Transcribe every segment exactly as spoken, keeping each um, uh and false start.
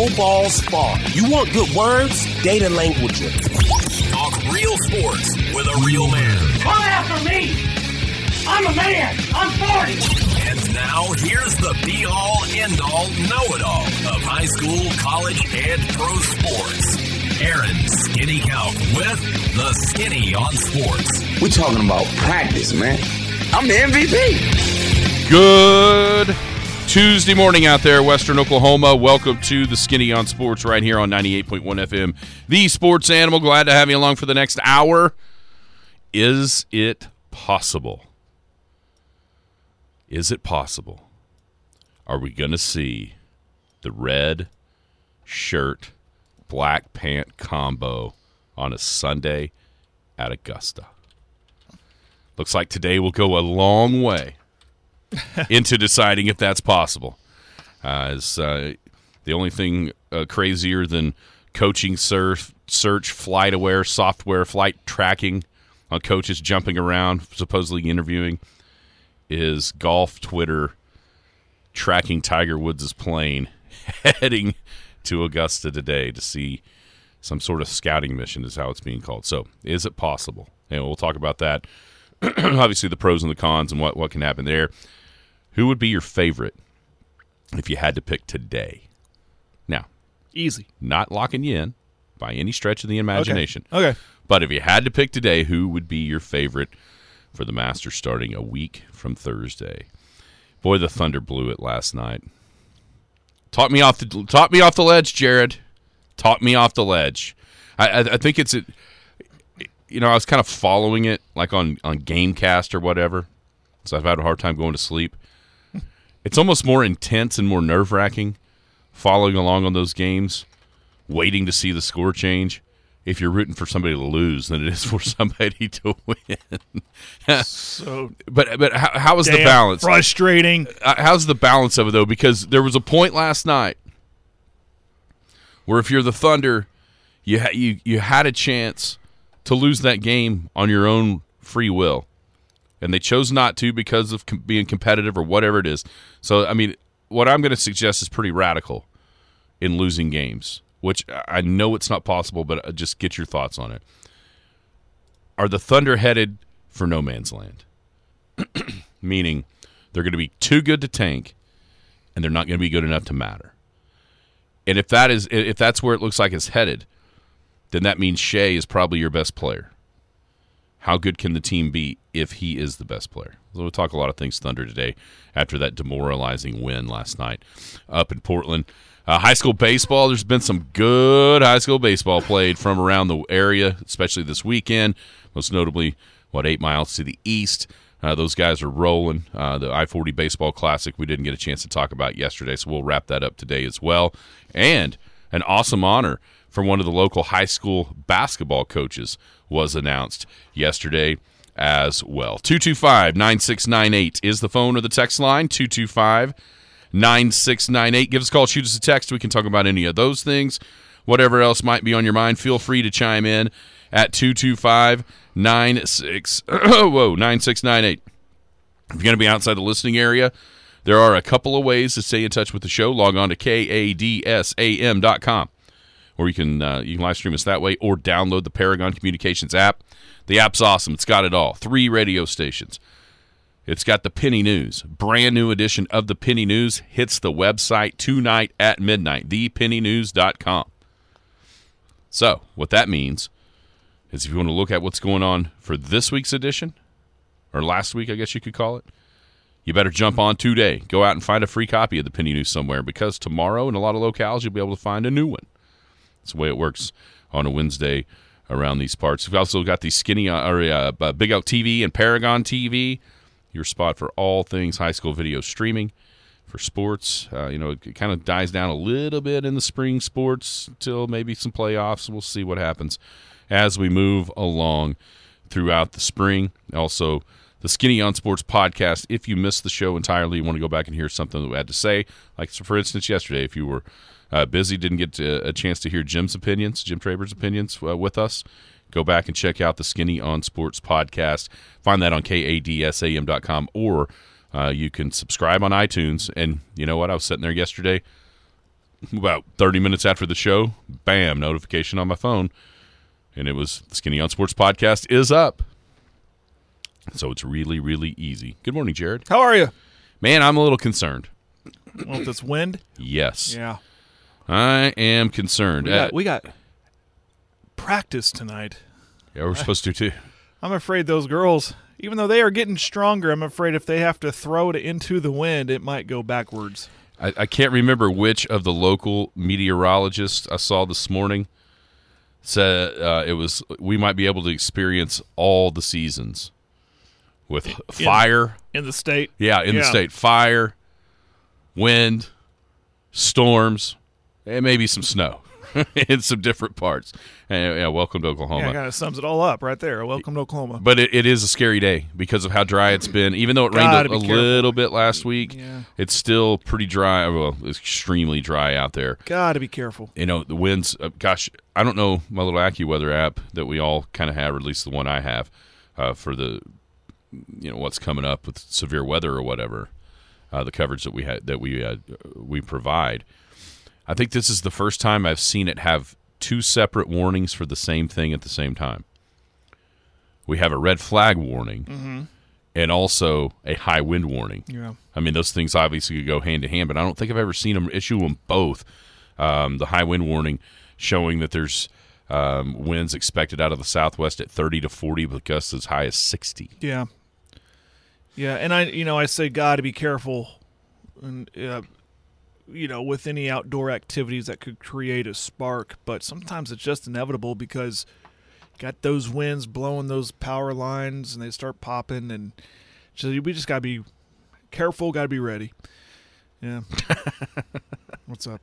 no balls fall. You want good words? Data language. Talk real sports with a real man. Come after me! I'm a man! I'm forty! And now, here's the be-all, end-all, know-it-all of high school, college, and pro sports. Aaron Skinny Count with the Skinny on Sports. We're talking about practice, man. I'm the M V P. Good Tuesday morning out there, Western Oklahoma. Welcome to the Skinny on Sports right here on ninety-eight point one F M. The Sports Animal. Glad to have you along for the next hour. Is it possible? Is it possible? Are we going to see the red shirt, black pant combo on a Sunday at Augusta? Looks like today will go a long way into deciding if that's possible. Uh, as uh, the only thing uh, crazier than coaching surf, search, flight aware, software, flight tracking on coaches jumping around, supposedly interviewing, is golf Twitter tracking Tiger Woods' plane heading to Augusta today to see some sort of scouting mission is how it's being called. So is it possible? And we'll talk about that. Obviously the pros and the cons and what, what can happen there. Who would be your favorite if you had to pick today? Now, easy. Not locking you in by any stretch of the imagination. Okay. okay. But if you had to pick today, who would be your favorite for the Masters starting a week from Thursday? Boy, the Thunder blew it last night. Talk me off the talk me off the ledge, Jared. Talk me off the ledge. I, I, I think it's, a, you know, I was kind of following it like on, on Gamecast or whatever, so I've had a hard time going to sleep. It's almost more intense and more nerve-wracking following along on those games, waiting to see the score change if you're rooting for somebody to lose than it is for somebody to win. So, but but how, how is the balance? Frustrating. Uh, how's the balance of it, though? Because there was a point last night where if you're the Thunder, you ha- you you had a chance to lose that game on your own free will, and they chose not to because of com- being competitive or whatever it is. So, I mean, what I'm going to suggest is pretty radical in losing games, which I know it's not possible, but just get your thoughts on it. Are the Thunder headed for no man's land? Meaning they're going to be too good to tank, and they're not going to be good enough to matter. And if that is, if that's where it looks like it's headed, then that means Shea is probably your best player. How good can the team be if he is the best player? So we'll talk a lot of things Thunder today after that demoralizing win last night up in Portland. Uh, high school baseball, there's been some good high school baseball played from around the area, especially this weekend, most notably, what, eight miles to the east. Uh, those guys are rolling. Uh, the I forty Baseball Classic we didn't get a chance to talk about yesterday, so we'll wrap that up today as well. And an awesome honor from one of the local high school basketball coaches was announced yesterday as well. two two five, nine six nine eight is the phone or the text line, two two five, nine six nine eight. Give us a call, shoot us a text. We can talk about any of those things. Whatever else might be on your mind, feel free to chime in at two two five, nine six nine eight. If you're going to be outside the listening area, there are a couple of ways to stay in touch with the show. Log on to K A D S A M dot com. Or you can uh, you can live stream us that way, or download the Paragon Communications app. The app's awesome. It's got it all. Three radio stations. It's got the Penny News. Brand new edition of the Penny News hits the website tonight at midnight, the penny news dot com. So what that means is if you want to look at what's going on for this week's edition, or last week I guess you could call it, you better jump on today. Go out and find a free copy of the Penny News somewhere, because tomorrow in a lot of locales you'll be able to find a new one. That's the way it works on a Wednesday around these parts. We've also got the Skinny uh, or uh, Big Elk T V and Paragon T V, your spot for all things high school video streaming for sports. Uh, you know, it kind of dies down a little bit in the spring sports until maybe some playoffs. We'll see what happens as we move along throughout the spring. Also, the Skinny on Sports podcast. If you missed the show entirely, you want to go back and hear something that we had to say, like for instance yesterday, if you were Uh, busy, didn't get to, a chance to hear Jim's opinions, Jim Traber's opinions uh, with us, go back and check out the Skinny on Sports podcast. Find that on K A D S A M dot com, or uh, you can subscribe on iTunes. And you know what? I was sitting there yesterday about thirty minutes after the show, bam, notification on my phone, and it was Skinny on Sports podcast is up. So it's really, really easy. Good morning, Jared. How are you? Man, I'm a little concerned. Well, this wind? Yes. Yeah. I am concerned. We got, Uh, we got practice tonight. yeah, we're supposed to, too. I'm afraid those girls, even though they are getting stronger, I'm afraid if they have to throw it into the wind, it might go backwards. I, I can't remember which of the local meteorologists I saw this morning said uh, it was we might be able to experience all the seasons with fire. In the state? Yeah, in Yeah. the state. Fire, wind, storms, and maybe some snow in some different parts. And, yeah, welcome to Oklahoma. Yeah, kind of sums it all up right there. Welcome to Oklahoma. But it, it is a scary day because of how dry it's been. Even though it rained Gotta a, be a careful. little bit last week, Yeah. it's still pretty dry. Well, it's extremely dry out there. Got to be careful. You know, the winds, uh, gosh, I don't know my little AccuWeather app that we all kind of have, or at least the one I have, uh, for the, you know, what's coming up with severe weather or whatever, uh, the coverage that we had, that we uh, we provide. I think this is the first time I've seen it have two separate warnings for the same thing at the same time. We have a red flag warning Mm-hmm. and also a high wind warning. Yeah. I mean, those things obviously could go hand to hand, but I don't think I've ever seen them issue them both. Um, the high wind warning showing that there's um, winds expected out of the southwest at thirty to forty, with gusts as high as sixty. Yeah. Yeah, and I, you know, I say got to be careful, and uh, you know, with any outdoor activities that could create a spark. But sometimes it's just inevitable because you got those winds blowing those power lines, and they start popping, and so we just got to be careful. Got to be ready. Yeah. What's up?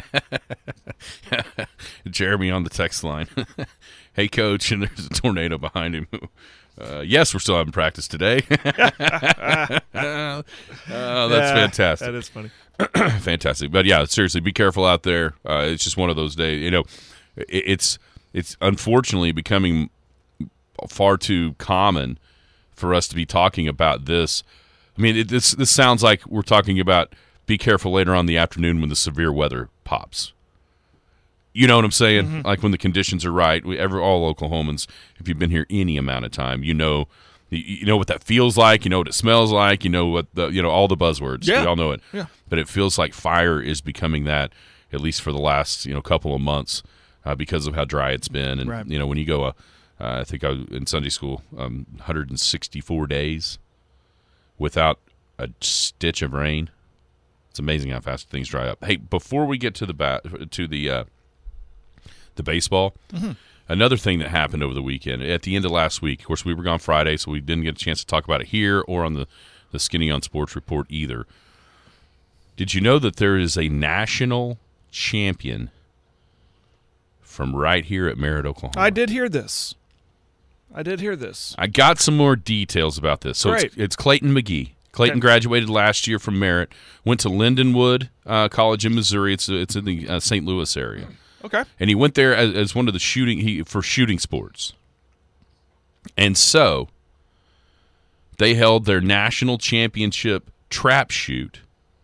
Jeremy on the text line. Hey, coach, and there's a tornado behind him. Uh, yes, we're still having practice today. oh, that's Yeah, fantastic. That is funny. Fantastic. But yeah, seriously, be careful out there. Uh, it's just one of those days. You know, it, it's it's unfortunately becoming far too common for us to be talking about this. I mean, it, this this sounds like we're talking about be careful later on in the afternoon when the severe weather pops. You know what I'm saying? Mm-hmm. Like when the conditions are right. We, every all Oklahomans, if you've been here any amount of time, you know, you, you know what that feels like. You know what it smells like. You know what the you know all the buzzwords. Yeah. We all know it. Yeah. But it feels like fire is becoming that, at least for the last you know couple of months, uh, because of how dry it's been. And Right. you know when you go, uh, uh, I think I was in Sunday school, um, one hundred sixty-four days without a stitch of rain. It's amazing how fast things dry up. Hey, before we get to the bat to the uh, the baseball, Mm-hmm. another thing that happened over the weekend at the end of last week. Of course, we were gone Friday, so we didn't get a chance to talk about it here or on the the Skinny on Sports report either. Did you know that there is a national champion from right here at Merritt, Oklahoma? I did hear this. I did hear this. I got some more details about this. So it's, Great. it's Clayton McGee. Clayton Okay. graduated last year from Merritt, went to Lindenwood uh, College in Missouri. It's it's in the uh, Saint Louis area, Okay. and he went there as, as one of the shooting he for shooting sports. And so they held their national championship trap shoot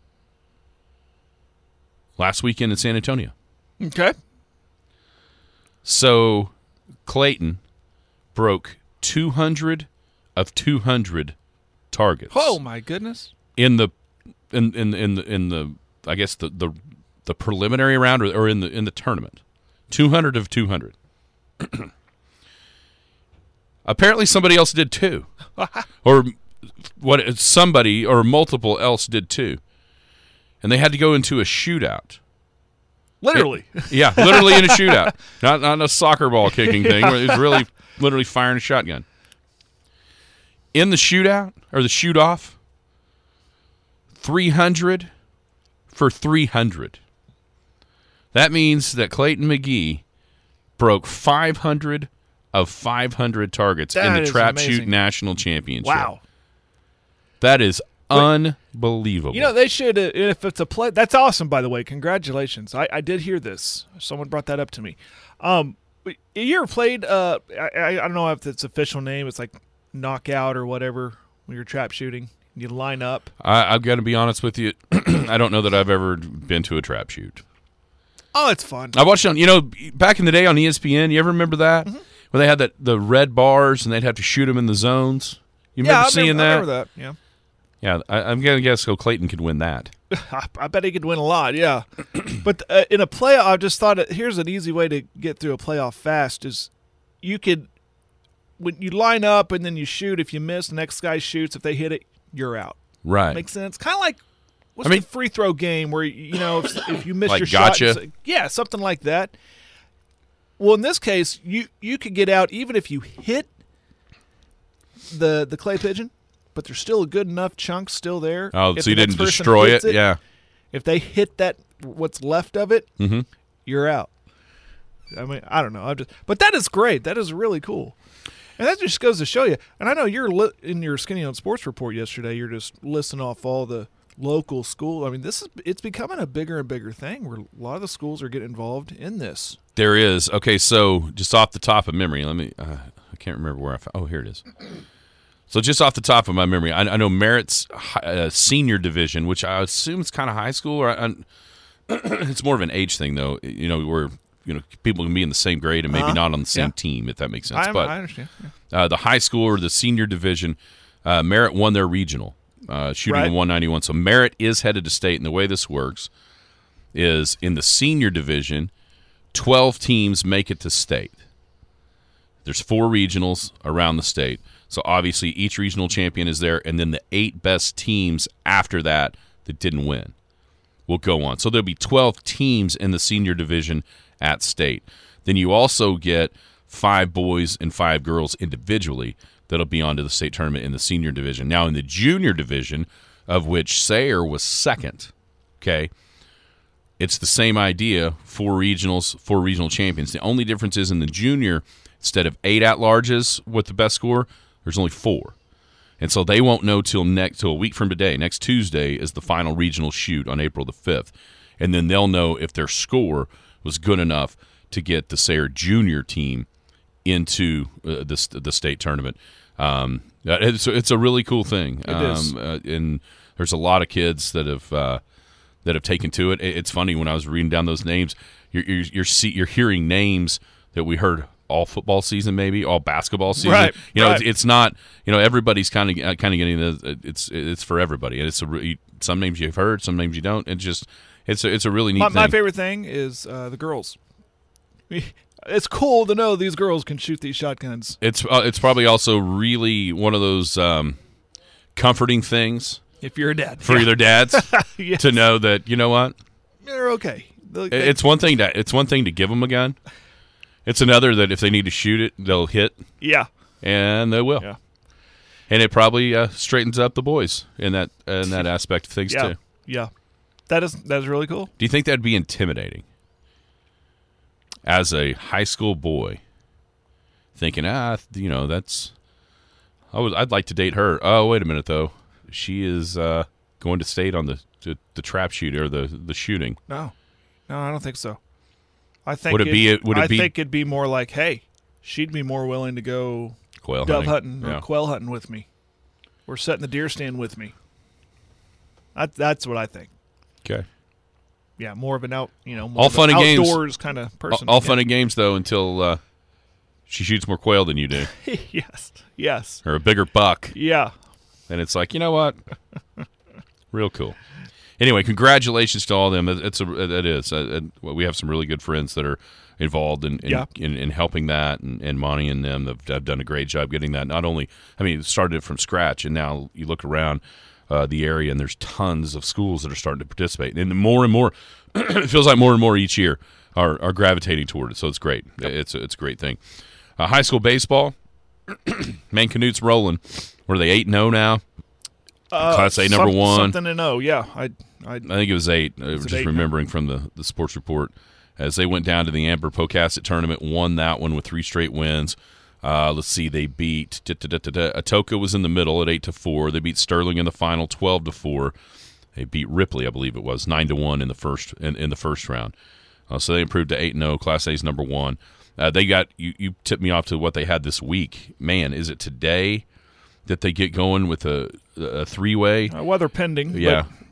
last weekend in San Antonio. Okay. So Clayton broke two hundred of two hundred targets. Oh my goodness. in the in in in the in the I guess the the, the preliminary round or, or in the in the tournament. two hundred of two hundred. Apparently somebody else did too. Or what somebody or multiple else did too. And they had to go into a shootout. Literally. Yeah, literally in a shootout. Not not a soccer ball kicking thing. Where it was really literally firing a shotgun. In the shootout or the shoot off, three hundred for three hundred. That means that Clayton McGee broke five hundred of five hundred targets in That the is Trap Shoot amazing. National Championship. Wow. That is unbelievable. You know, they should, uh, if it's a play, that's awesome, by the way. Congratulations. I, I did hear this. Someone brought that up to me. Um, you ever played, uh, I, I don't know if it's official name, it's like knockout or whatever when you're trap shooting. You line up. I, I've got to be honest with you. I don't know that I've ever been to a trap shoot. Oh, it's fun. I watched it on, you know, back in the day on E S P N. You ever remember that? Mm-hmm. Where they had that the red bars and they'd have to shoot them in the zones. You remember yeah, I seeing remember, that? I remember that. Yeah. Yeah, I, I'm going to guess go Clayton could win that. I, I bet he could win a lot, yeah. But uh, in a playoff, I just thought it, here's an easy way to get through a playoff fast is you could, when you line up and then you shoot, if you miss, the next guy shoots. If they hit it, you're out. Right. Makes sense? Kind of like, what's I mean, the free throw game where, you know, if, if you miss like your gotcha? shot. Yeah, something like that. Well, in this case, you, you could get out even if you hit the the clay pigeon, but there's still a good enough chunk still there. Oh, if so you the didn't next person destroy hits it? Yeah. If they hit that, what's left of it, Mm-hmm. you're out. I mean, I don't know. I just, but that is great. That is really cool, and that just goes to show you. And I know you're li- in your Skinny on Sports report yesterday. You're just listing off all the local school. I mean, this is it's becoming a bigger and bigger thing where a lot of the schools are getting involved in this. There is. Okay, so just off the top of memory, let me. Uh, I can't remember where I found. Oh, here it is. So just off the top of my memory, I, I know Merritt's uh, senior division, which I assume is kind of high school, or I, it's more of an age thing, though. You know, where you know people can be in the same grade and maybe uh-huh. not on the same yeah. team, if that makes sense. I, but I understand. Yeah. uh, the high school or the senior division, uh, Merritt won their regional, uh, shooting Right. a one ninety-one. So Merritt is headed to state, and the way this works is in the senior division, twelve teams make it to state. There's four regionals around the state. So obviously each regional champion is there, and then the eight best teams after that that didn't win will go on. So there'll be twelve teams in the senior division at state. Then you also get five boys and five girls individually that'll be on to the state tournament in the senior division. Now in the junior division, of which Sayre was second, okay, it's the same idea, four regionals, four regional champions. The only difference is in the junior, instead of eight at-larges with the best score, there's only four. And so they won't know till next till a week from today. Next Tuesday is the final regional shoot on April the fifth. And then they'll know if their score was good enough to get the Sayre junior team into uh, the, the state tournament. Um, it's, it's a really cool thing. It um, is. Uh, and there's a lot of kids that have uh, that have taken to it. It's funny, when I was reading down those names, you're you're you're, see, you're hearing names that we heard all football season, maybe all basketball season. Right, you know, right. it's, it's not. You know, everybody's kind of kind of getting the. It's it's for everybody, and it's a re- some names you've heard, some names you don't. It's just it's a, it's a really neat My, thing. my favorite thing is uh, the girls. It's cool to know these girls can shoot these shotguns. It's uh, it's probably also really one of those um, comforting things If you're a dad, for yeah. their dads Yes. to know that, you know what, They're okay. They- it's one thing to it's one thing to give them a gun. It's another that if they need to shoot it, they'll hit, yeah, and they will. yeah, And it probably uh, straightens up the boys in that in that aspect of things yeah, too. yeah. That is that is really cool. Do you think that'd be intimidating as a high school boy, thinking, ah, you know, that's I was I'd like to date her. Oh, wait a minute though, she is uh, going to state on the, the the trap shoot or the the shooting. No, no, I don't think so. I think Would it be- would it I be- think it'd be more like, hey, she'd be more willing to go Quail dove hunting. hunting or Yeah. quail hunting with me, or setting the deer stand with me. That, that's what I think. Okay. Yeah, more of an out, you know, more All of fun an and games. outdoors kind of All, person. all Yeah. fun and games though until uh, she shoots more quail than you do, yes, yes, or a bigger buck, yeah. and it's like, you know what, real cool. Anyway, congratulations to all of them. It- It's a it is. Uh, uh, we have some really good friends that are involved in in, Yeah. in, in helping that, and, and Monty and them have, have done a great job getting that. Not only, I mean, it started it from scratch, and now you look around uh, the area, and there's tons of schools that are starting to participate, and more and more. It feels like more and more each year are, are gravitating toward it. So it's great. It's a, it's a great thing. Uh, high school baseball, Mankanute's rolling. Were they eight and zero now? Uh, Class A number some- one. Something to know. Yeah, I, I, I think it was eight. I was it just eight now? remembering from the, the sports report as they went down to the Amber Pocasset tournament, won that one with three straight wins. Uh, let's see, they beat da, da, da, da, da. Atoka was in the middle at eight to four. They beat Sterling in the final twelve to four. They beat Ripley, I believe it was, nine to one in the first in, in the first round. Uh, so they improved to eight and zero. Class A's number one. Uh, they got you. You tipped me off to what they had this week. Man, is it today that they get going with a, a three way? uh, weather pending. Yeah. but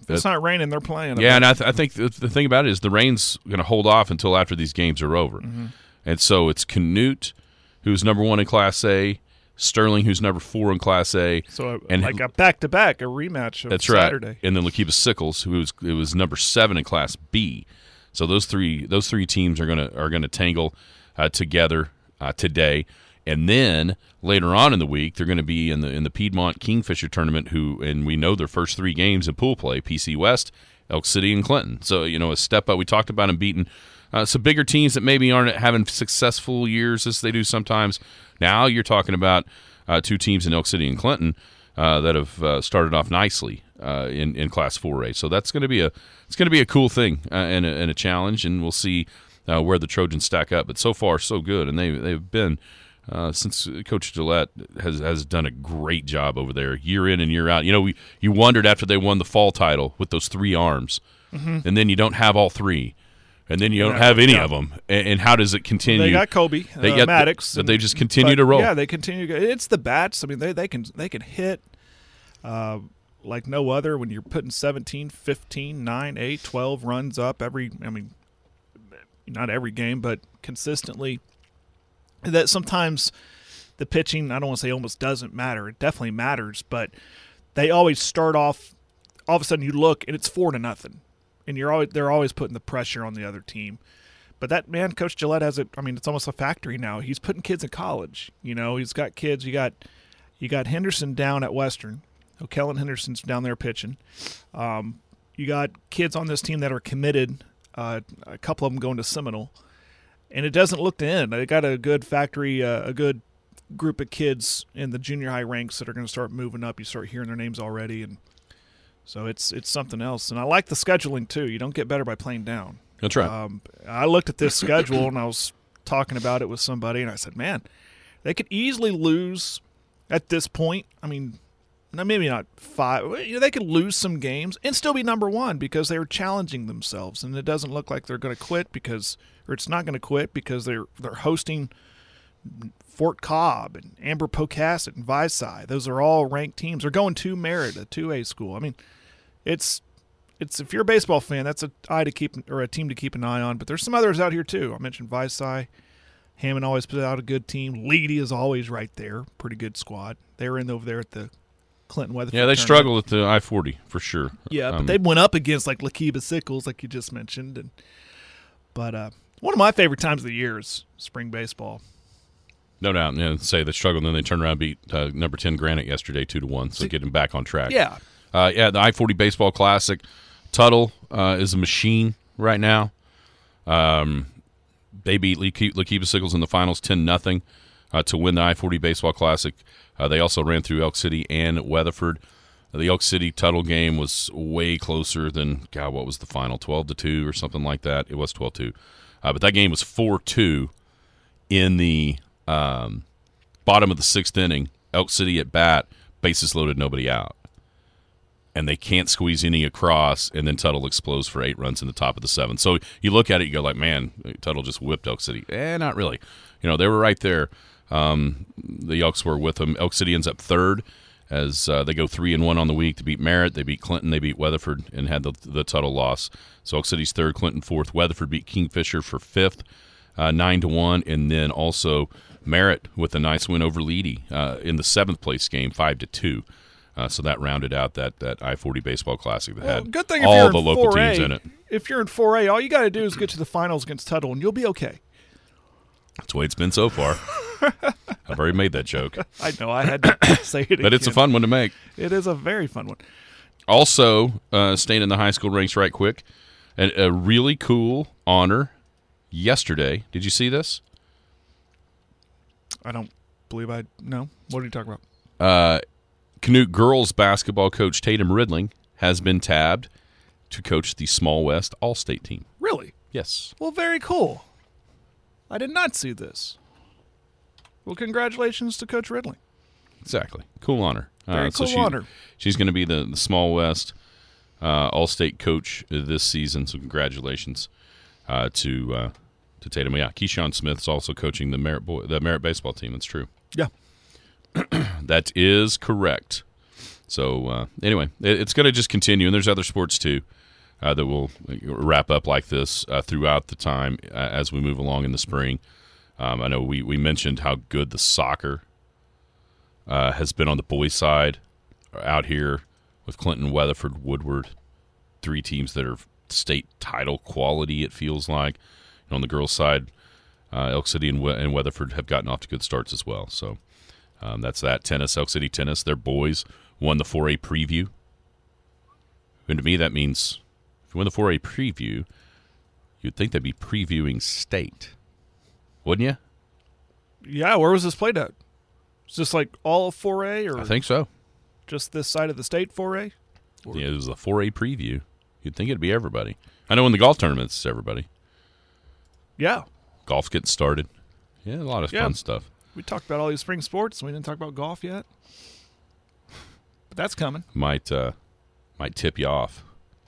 If it's not raining, they're playing. Yeah, and I, th- I think the, the thing about it is the rain's going to hold off until after these games are over. Mm-hmm. And so it's Canute, who's number one in Class A, Sterling, who's number four in Class A. So and like a back-to-back, a rematch of that's Saturday. Right. And then Lakeeba Sickles, who was it was number seven in Class B. So those three those three teams are gonna are gonna tangle uh, together uh, today. And then later on in the week, they're going to be in the in the Piedmont Kingfisher tournament. Who and we know their first three games in pool play: P C West, Elk City, and Clinton. So you know a step up. We talked about them beating uh, some bigger teams that maybe aren't having successful years as they do sometimes. Now you're talking about uh, two teams in Elk City and Clinton uh, that have uh, started off nicely uh, in in Class four A. So that's going to be a it's going to be a cool thing uh, and, a, and a challenge, and we'll see uh, where the Trojans stack up. But so far, so good, and they they've been. Uh, since Coach Gillette has has done a great job over there, year in and year out. You know, we you wondered after they won the fall title with those three arms, mm-hmm. and then you don't have all three, and then you don't yeah, have any yeah. of them. And, and how does it continue? They got Kobe, they uh, got Maddox, that and, they just continue but, to roll. Yeah, they continue. To, it's the bats. I mean, they they can they can hit uh, like no other when you're putting seventeen, fifteen, nine, eight, twelve runs up every. I mean, not every game, but consistently. That sometimes. The pitching, I don't want to say almost doesn't matter. It definitely matters, but they always start off. All of a sudden, you look and it's four to nothing, and you're always they're always putting the pressure on the other team. But that man, Coach Gillette has it. I mean, it's almost a factory now. He's putting kids in college. You know, he's got kids. You got you got Henderson down at Western. O'Kellen Henderson's down there pitching. Um, you got kids on this team that are committed. Uh, a couple of them going to Seminole, and it doesn't look to end. They got a good factory, uh, a good. group of kids in the junior high ranks that are going to start moving up. You start hearing their names already, and so it's it's something else. And I like the scheduling too. You don't get better by playing down. That's right. Um, I looked at this schedule and I was talking about it with somebody, and I said, "Man, they could easily lose at this point. I mean, maybe not five. You know, they could lose some games and still be number one because they were challenging themselves. And it doesn't look like they're going to quit because, or it's not going to quit because they're they're hosting." Fort Cobb and Amber Pocasset and Visay. Those are all ranked teams. They're going to Merritt, a two A school. I mean, it's it's if you're a baseball fan, that's a eye to keep or a team to keep an eye on. But there's some others out here too. I mentioned Visay. Hammond always put out a good team. Leedy is always right there. Pretty good squad. They were in over there at the Clinton Weatherford. Yeah, they tournament. struggled at the I forty for sure. Yeah, but um, they went up against like Lakeeba Sickles, like you just mentioned. And but uh, one of my favorite times of the year is spring baseball. No doubt. Yeah, say they struggled, and then they turned around and beat uh, number ten Granite yesterday two to one, so getting back on track. Yeah. Uh, yeah, the I forty Baseball Classic. Tuttle uh, is a machine right now. Um, they beat Lake- Lakeeba Sickles in the finals ten nothing uh, to win the I forty Baseball Classic. Uh, they also ran through Elk City and Weatherford. Uh, the Elk City Tuttle game was way closer than, God, what was the final, twelve to two or something like that? It was twelve two. Uh, but that game was four two in the um, bottom of the sixth inning. Elk City at bat, bases loaded, nobody out. And they can't squeeze any across, and then Tuttle explodes for eight runs in the top of the seventh. So you look at it, you go like, man, Tuttle just whipped Elk City. Eh, not really. You know, they were right there. Um, the Elks were with them. Elk City ends up third as uh, they go three and one on the week to beat Merritt. They beat Clinton. They beat Weatherford and had the, the Tuttle loss. So Elk City's third, Clinton fourth. Weatherford beat Kingfisher for fifth, uh, nine to one, and then also Merritt with a nice win over Leedy uh, in the seventh place game, five to two. Uh, so that rounded out that, that I forty Baseball Classic that Well, had good thing if all you're the in local four A, teams in it. If you're in four A, all you got to do is get to the finals against Tuttle, and you'll be okay. That's the way it's been so far. I've already made that joke. I know. I had to say it again. But it's a fun one to make. It is a very fun one. Also, uh, staying in the high school ranks right quick, a, a really cool honor yesterday. Did you see this? I don't believe I know. What are you talking about? Uh, Canute girls basketball coach Tatum Ridling has been tabbed to coach the Small West All-State team. Really? Yes. Well, very cool. I did not see this. Well, congratulations to Coach Ridling. Exactly. Cool honor. Very uh, cool so she, honor. She's going to be the, the Small West uh, All-State coach this season, so congratulations uh, to uh, to Tatum. Yeah, Keyshawn Smith's also coaching the Merritt boy, the Merritt baseball team. That's true. Yeah. That is correct. So uh, anyway, it, it's going to just continue, and there's other sports too uh, that will wrap up like this uh, throughout the time uh, as we move along in the spring. Um, I know we, we mentioned how good the soccer uh, has been on the boys' side out here with Clinton, Weatherford, Woodward, three teams that are state title quality, it feels like. And on the girls' side, uh, Elk City and, we- and Weatherford have gotten off to good starts as well. So um, that's that. Tennis, Elk City Tennis, their boys won the four A preview. And to me, that means if you win the four A preview, you'd think they'd be previewing state, wouldn't you? Yeah, where was this played at? Is this like all of four A or I think so. just this side of the state four A? Yeah, it was a four A preview. You'd think it'd be everybody. I know in the golf tournaments, it's everybody. Yeah. Golf's getting started. Yeah, a lot of Yeah. fun stuff. We talked about all these spring sports. We didn't talk about golf yet. But that's coming. Might uh, might tip you off.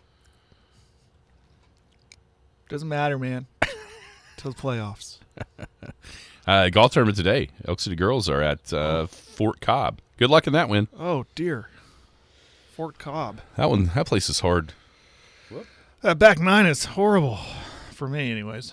Doesn't matter, man. Till the playoffs. Uh, golf tournament today. Elk City girls are at uh, Fort Cobb. Good luck in that win. Oh, dear. Fort Cobb. That one, that place is hard. That back nine is horrible. For me, anyways.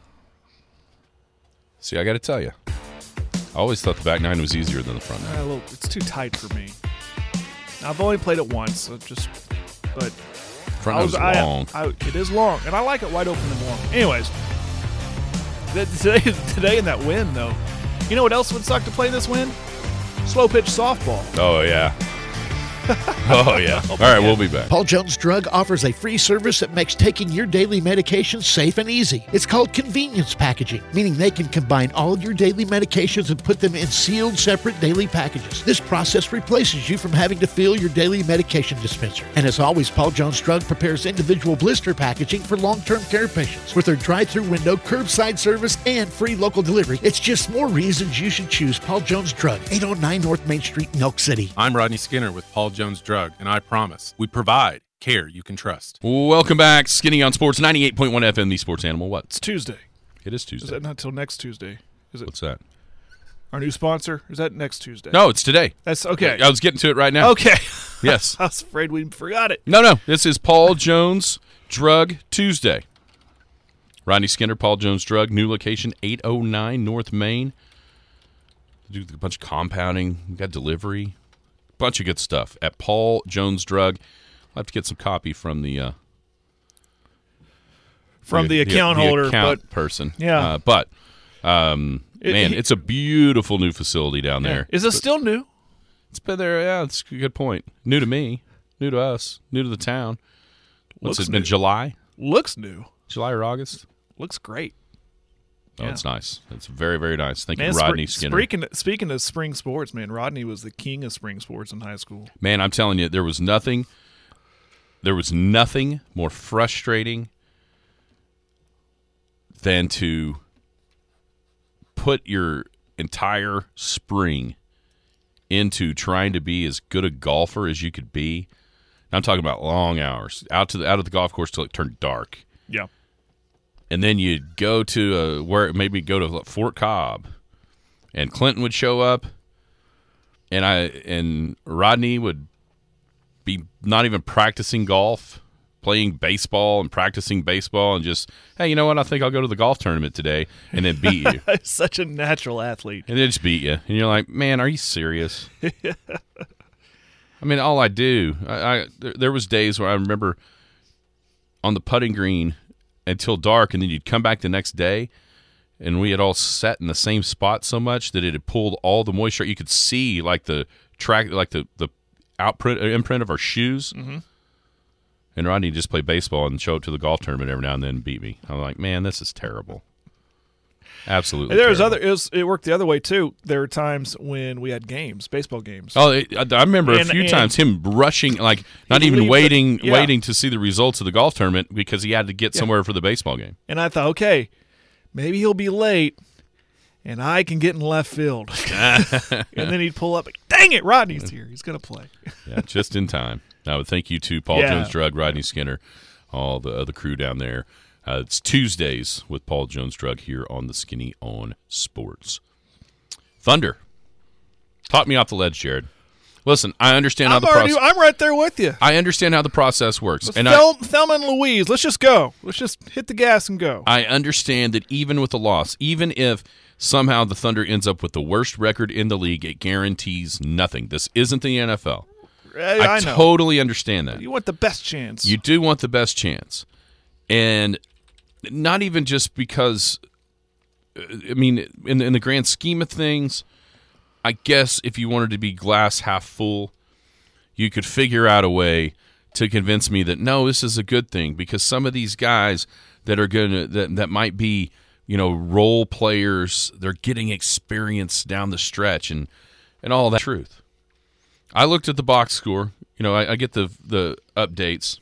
See, I got to tell you, I always thought the back nine was easier than the front Uh, nine. a little, it's too tight for me. I've only played it once, so just, but Front I nine was was I, long. I, it is long, and I like it wide open and long. Anyways, th- today, today in that wind, though, you know what else would suck to play this wind? Slow pitch softball. Oh yeah. Oh yeah. All right, we'll be back. Paul Jones Drug offers a free service that makes taking your daily medications safe and easy. It's called convenience packaging, meaning they can combine all your daily medications and put them in sealed, separate daily packages. This process replaces you from having to fill your daily medication dispenser. And as always, Paul Jones Drug prepares individual blister packaging for long-term care patients. With their drive-through window, curbside service, and free local delivery, it's just more reasons you should choose Paul Jones Drug, eight oh nine North Main Street in Elk City. I'm Rodney Skinner with Paul Jones Drug, and I promise we provide care you can trust. Welcome back, Skinny on Sports, ninety-eight point one F M, the Sports Animal. What? It's Tuesday. It is Is Tuesday. that not till next Tuesday? Is it What's that? our new sponsor? Or is that next Tuesday? No, it's today. That's okay. I was getting to it right now. Okay. Yes. I was afraid we forgot it. No, no. This is Paul Jones Drug Tuesday. Rodney Skinner, Paul Jones Drug, new location, eight oh nine North Main. Do a bunch of compounding. We got delivery. Bunch of good stuff at Paul Jones Drug. I'll have to get some copy from the uh, From the, account holder, account but person. Yeah. uh, but um, It- man, he- it's a beautiful new facility down there. is it still new? It's been there. Yeah, that's a good point. New to me, new to us, new to the town. What's Looks it been? new. July, Looks new. July or August? Looks great. Oh, Yeah. it's nice. It's very, very nice. Thank Man, you, Rodney spr- Skinner. Speaking, speaking of spring sports, man, Rodney was the king of spring sports in high school. Man, I'm telling you, there was nothing. There was nothing more frustrating than to put your entire spring into trying to be as good a golfer as you could be. And I'm talking about long hours out to the out of the golf course till it turned dark. Yeah. And then you'd go to a, where maybe go to Fort Cobb, and Clinton would show up, and I and Rodney would be not even practicing golf, playing baseball and practicing baseball, and just, hey, you know what? I think I'll go to the golf tournament today, and then beat you, Such a natural athlete. and then just beat you, and you're like, man, are you serious? I mean, all I do, I, I there, there was days where I remember on the putting green until dark, and then you'd come back the next day, and we had all sat in the same spot so much that it had pulled all the moisture. You could see like the track, like the the outprint imprint of our shoes. Mm-hmm. And Rodney just played baseball and show up to the golf tournament every now and then and beat me. I'm like, man, this is terrible. Absolutely. And there was terrible. other. It, was, it worked the other way too. There were times when we had games, baseball games. Oh, it, I, I remember And- a few and- times him rushing, like not He'd even leave the- waiting, yeah. waiting to see the results of the golf tournament because he had to get somewhere for the baseball game. And I thought, okay, maybe he'll be late, and I can get in left field. And then he'd pull up. Like, dang it, Rodney's here. He's gonna play. Yeah, just in time. I would thank you to Paul Yeah. Jones Drug, Rodney Skinner, all the other crew down there. Uh, it's Tuesdays with Paul Jones Drug here on the Skinny on Sports. Thunder. Talk me off the ledge, Jared. Listen, I understand how I'm the already, process. I'm right there with you. I understand how the process works, Let's and Thel- Thelma and Louise. Let's just go. Let's just hit the gas and go. I I understand that even with the loss, even if somehow the Thunder ends up with the worst record in the league, it guarantees nothing. This isn't the N F L. I, I, I know. totally understand that. You want the best chance. You do want the best chance, and not even just because. I mean, in in the grand scheme of things, I guess if you wanted to be glass half full, you could figure out a way to convince me that no, this is a good thing because some of these guys that are gonna that that might be, you know, role players, they're getting experience down the stretch and and all that truth. I looked at the box score. You know, I, I get the the updates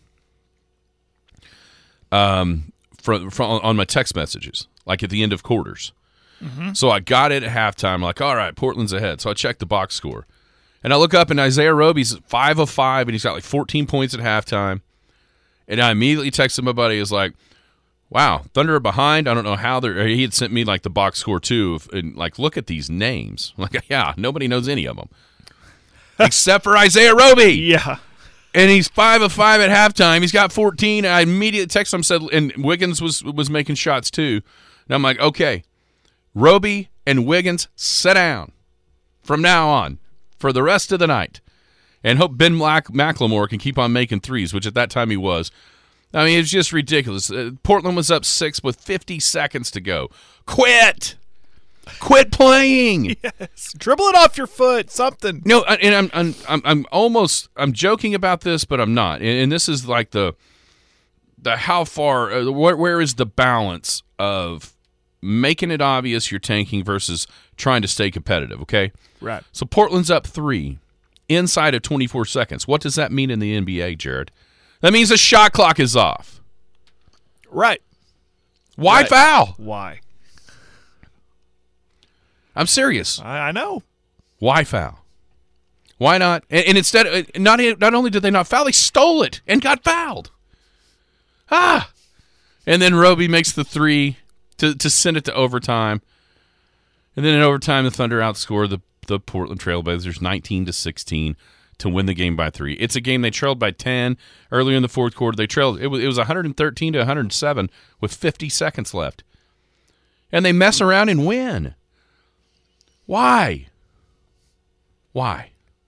um from, from on my text messages, like at the end of quarters. Mm-hmm. So I got it at halftime, like, all right, Portland's ahead. So I checked the box score. And I look up, and Isaiah Roby's five of five, and he's got like fourteen points at halftime. And I immediately texted my buddy, I was like, wow, Thunder are behind. I don't know how they're – he had sent me like the box score too. And like, look at these names. I'm like, yeah, nobody knows any of them. Except for Isaiah Roby. Yeah. And he's five of five at halftime. He's got fourteen. I immediately texted him, said, and Wiggins was was making shots too. And I'm like, okay, Roby and Wiggins, sit down from now on for the rest of the night. And hope Ben Mac- McLemore can keep on making threes, which at that time he was. I mean, it's just ridiculous. Uh, Portland was up six with fifty seconds to go. Quit! Quit playing! Yes. Dribble it off your foot, something. No, and I'm I'm I'm, I'm almost I'm joking about this, but I'm not. And, and this is like the the how far uh, where where is the balance of making it obvious you're tanking versus trying to stay competitive, okay? Right. So Portland's up three inside of twenty-four seconds. What does that mean in the N B A, Jared? That means the shot clock is off. Right. Why Right. foul? Why? I'm serious. I, I know. Why foul? Why not? And, and instead, not not only did they not foul, they stole it and got fouled. Ah! And then Roby makes the three to, to send it to overtime. And then in overtime, the Thunder outscore the, the Portland Trailblazers nineteen to sixteen to win the game by three. It's a game they trailed by ten earlier in the fourth quarter. They trailed it was it was one thirteen to one hundred seven with fifty seconds left. And they mess around and win. Why? Why?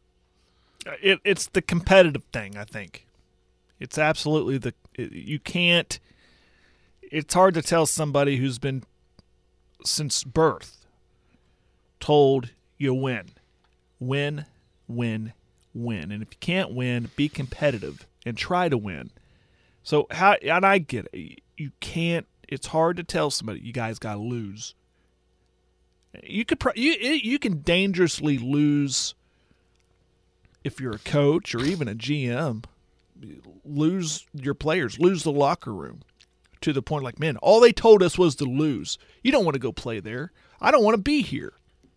It, it's the competitive thing, I think. It's absolutely the it, you can't it's hard to tell somebody who's been since birth told you win. Win, win, win. And if you can't win, be competitive and try to win. So how and I get it. You can't it's hard to tell somebody you guys got to lose. You could you you can dangerously lose if you're a coach or even a G M. Lose your players, lose the locker room to the point like, man, all they told us was to lose. You don't want to go play there. I don't want to be here.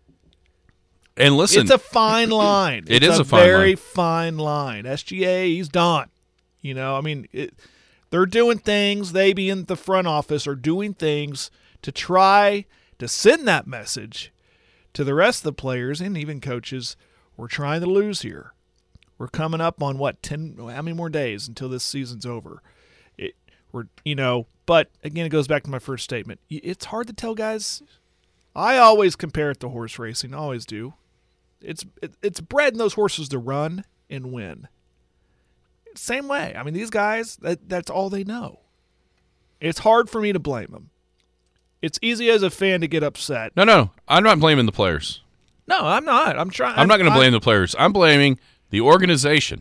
And listen, it's a fine line. It it's is a, a fine very line. fine line. S G A, he's done. You know, I mean, it, they're doing things. They be in the front office are doing things to try to send that message to the rest of the players and even coaches. We're trying to lose here. We're coming up on what ten? How many more days until this season's over? It, we're you know, but again, it goes back to my first statement. It's hard to tell guys. I always compare it to horse racing. Always do. It's it, it's bred those horses to run and win. Same way. I mean, these guys, that that's all they know. It's hard for me to blame them. It's easy as a fan to get upset. No, no, I'm not blaming the players. No, I'm not. I'm trying. I'm not going to blame the players. I'm blaming the organization.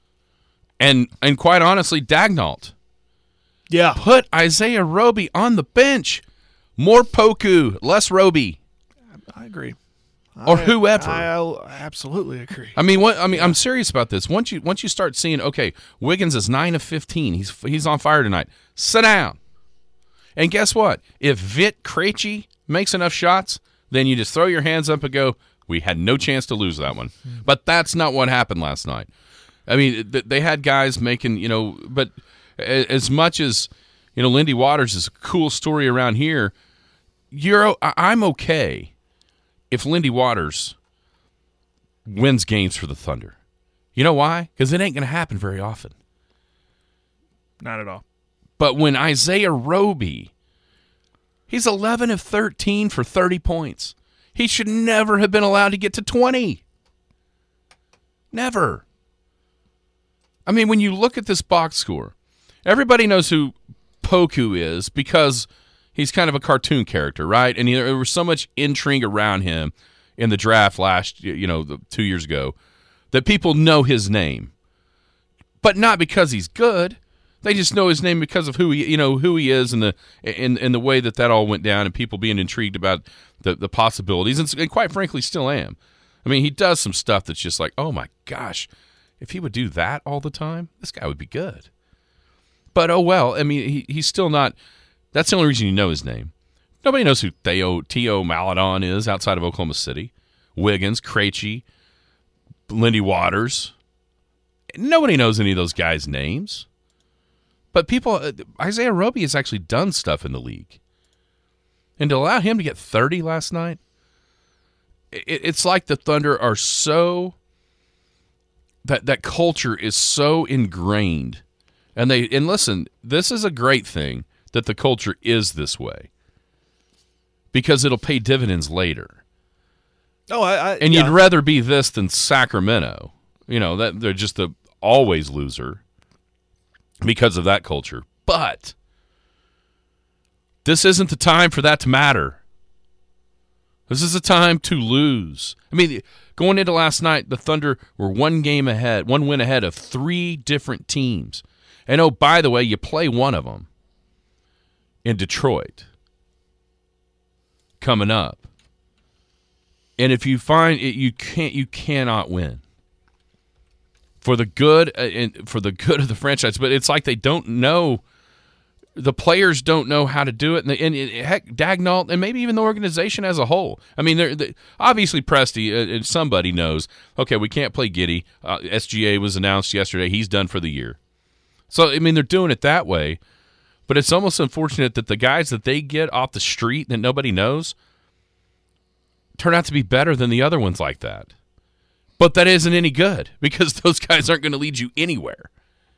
And and quite honestly, Dagnall. Yeah. Put Isaiah Roby on the bench. More Poku, less Roby. I agree. Or I, whoever. I, I absolutely agree. I mean, what, I mean, I'm serious about this. Once you once you start seeing, okay, Wiggins is nine of fifteen. He's he's on fire tonight. Sit down. And guess what? If Vit Krejci makes enough shots, then you just throw your hands up and go, we had no chance to lose that one. But that's not what happened last night. I mean, they had guys making, you know, but as much as, you know, Lindy Waters is a cool story around here, you're I'm okay if Lindy Waters wins games for the Thunder. You know why? Because it ain't going to happen very often. Not at all. But when Isaiah Roby, he's eleven of thirteen for thirty points. He should never have been allowed to get to twenty. Never. I mean, when you look at this box score, everybody knows who Poku is because he's kind of a cartoon character, right? And there was so much intrigue around him in the draft last, you know, the, two years ago, that people know his name. But not because he's good. They just know his name because of who he, you know, who he is, and the and, and the way that that all went down, and people being intrigued about the, the possibilities, and, and quite frankly, still am. I mean, he does some stuff that's just like, oh my gosh, if he would do that all the time, this guy would be good. But oh well, I mean, he, he's still not. That's the only reason you know his name. Nobody knows who Theo Tio Maladon is outside of Oklahoma City. Wiggins, Krejci, Lindy Waters. Nobody knows any of those guys' names. But people, Isaiah Roby has actually done stuff in the league. And to allow him to get thirty last night, it, it's like the Thunder are so, that, that culture is so ingrained. And they and listen, this is a great thing that the culture is this way. Because it'll pay dividends later. Oh, I, I And yeah. you'd rather be this than Sacramento. You know, that they're just the always loser. Because of that culture. But this isn't the time for that to matter. This is the time to lose. I mean, going into last night, the Thunder were one game ahead, one win ahead of three different teams. And oh, by the way, you play one of them in Detroit coming up. And if you find it, you can't, you cannot win. For the good uh, and for the good of the franchise, but it's like they don't know. The players don't know how to do it, and, the, and, and heck, Dagnall, and maybe even the organization as a whole. I mean, they're, they, obviously Presti, uh, somebody knows. Okay, we can't play Giddey. Uh, S G A was announced yesterday; he's done for the year. So I mean, they're doing it that way, but it's almost unfortunate that the guys that they get off the street that nobody knows turn out to be better than the other ones like that. But that isn't any good because those guys aren't going to lead you anywhere.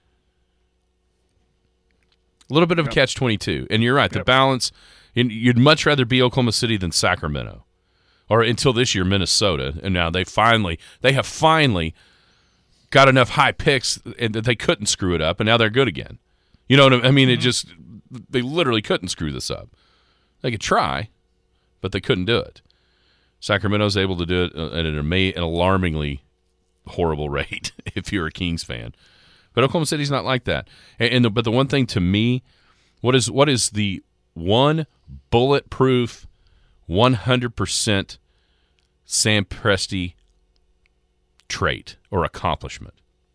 A little bit of a Yep. catch twenty-two. And you're right, the Yep. balance, you'd much rather be Oklahoma City than Sacramento. Or until this year, Minnesota. And now they finally, they have finally got enough high picks that they couldn't screw it up, and now they're good again. You know what I mean? I mean, Mm-hmm. it just, they literally couldn't screw this up. They could try, but they couldn't do it. Sacramento's able to do it at an, ama- an alarmingly horrible rate if you're a Kings fan. But Oklahoma City's not like that. And, and the, but the one thing to me, what is what is the one bulletproof, one hundred percent Sam Presti trait or accomplishment?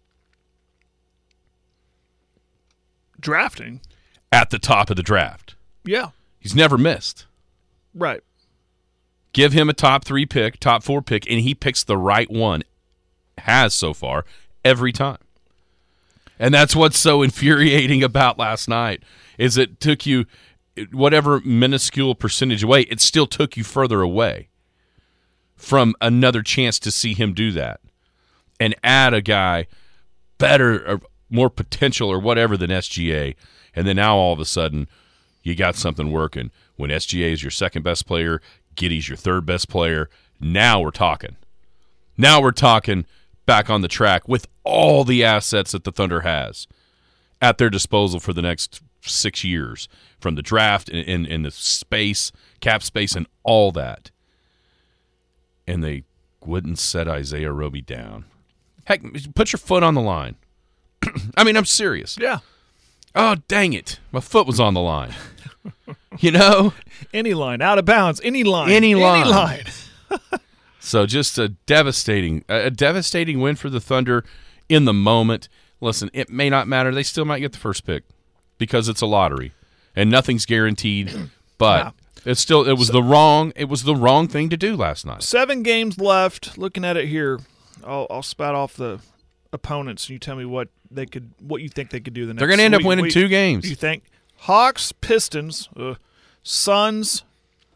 Drafting. At the top of the draft. Yeah. He's never missed. Right. Give him a top three pick, top four pick, and he picks the right one, has so far, every time. And that's what's so infuriating about last night, is it took you whatever minuscule percentage away, it still took you further away from another chance to see him do that and add a guy better or more potential or whatever than S G A. And then now all of a sudden you got something working. When S G A is your second best player, Giddey's your third best player. Now we're talking. Now we're talking back on the track with all the assets that the Thunder has at their disposal for the next six years, from the draft and, and, and the space, cap space, and all that. And they wouldn't set Isaiah Roby down. Heck, put your foot on the line. I mean, I'm serious. Yeah. Oh, dang it. My foot was on the line. You know? Any line, out of bounds, any line. Any line. Any line. So just a devastating, a devastating win for the Thunder in the moment. Listen, it may not matter. They still might get the first pick because it's a lottery and nothing's guaranteed. But Wow. it's still, it was the wrong, it was the wrong thing to do last night. Seven games left. Looking at it here, I'll, I'll spout off the opponents, and you tell me what they could, what you think they could do the next. They're going to end up week. winning What two games. You think Hawks, Pistons, uh, Suns,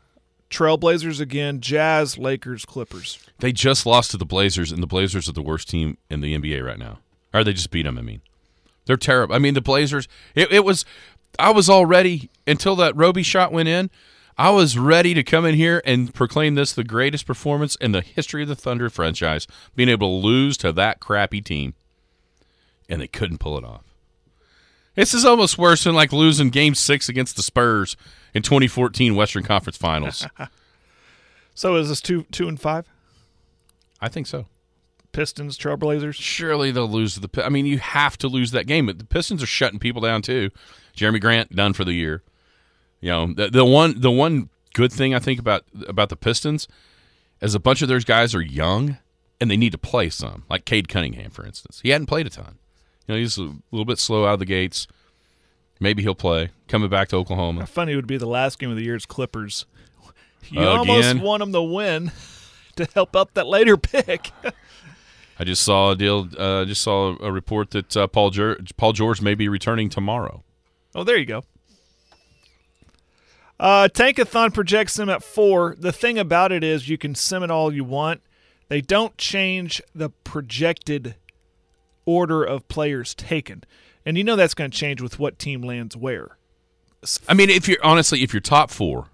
Trailblazers again, Jazz, Lakers, Clippers. They just lost to the Blazers, and the Blazers are the worst team in the N B A right now. Or they just beat them, I mean. They're terrible. I mean, the Blazers, it, it was – I was all ready until that Roby shot went in. I was ready to come in here and proclaim this the greatest performance in the history of the Thunder franchise, being able to lose to that crappy team, and they couldn't pull it off. This is almost worse than like losing Game Six against the Spurs in twenty fourteen Western Conference Finals. So is this two, two and five? I think so. Pistons, Trailblazers. Surely they'll lose to the. I mean, you have to lose that game. But the Pistons are shutting people down too. Jeremy Grant done for the year. You know, the, the one the one good thing I think about about the Pistons is a bunch of those guys are young and they need to play some. Like Cade Cunningham, for instance, he hadn't played a ton. You know, he's a little bit slow out of the gates. Maybe he'll play coming back to Oklahoma. How funny it would be the last game of the year's Clippers. You Again. almost want them to win to help up that later pick. I just saw a deal. Uh, just saw a report that uh, Paul George, Paul George may be returning tomorrow. Oh, there you go. Uh, Tankathon projects them at four. The thing about it is you can sim it all you want. They don't change the projected order of players taken. And you know that's going to change with what team lands where. I mean, if you're honestly, if you're top four,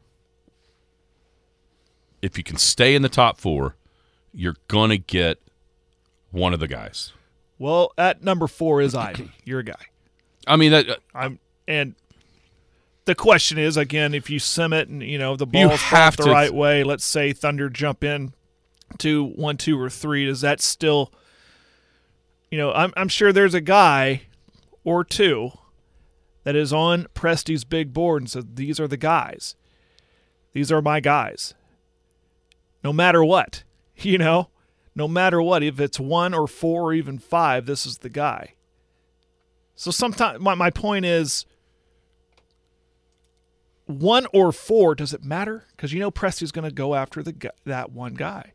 if you can stay in the top four, you're going to get one of the guys. Well, at number four is Ivy. You're a guy. I mean, that, I'm and the question is, again, if you sim it and, you know, the You ball's have the to- right way, let's say Thunder jump in to one, two, or three, does that still, you know, I'm, I'm sure there's a guy or two that is on Presty's big board and says, these are the guys. These are my guys. No matter what, you know, no matter what, if it's one or four or even five, this is the guy. So sometimes my, my point is, one or four, does it matter? Because you know Presty's going to go after the gu- that one guy.